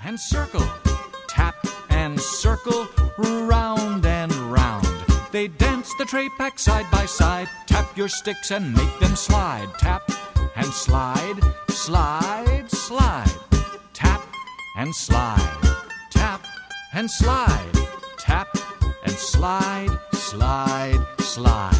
and circle. Tap and circle, round and round. They dance the tray pack side by side. Tap your sticks and make them slide. Tap and slide, slide, slide. Tap and slide. Tap and slide. Tap and slide, slide, slide.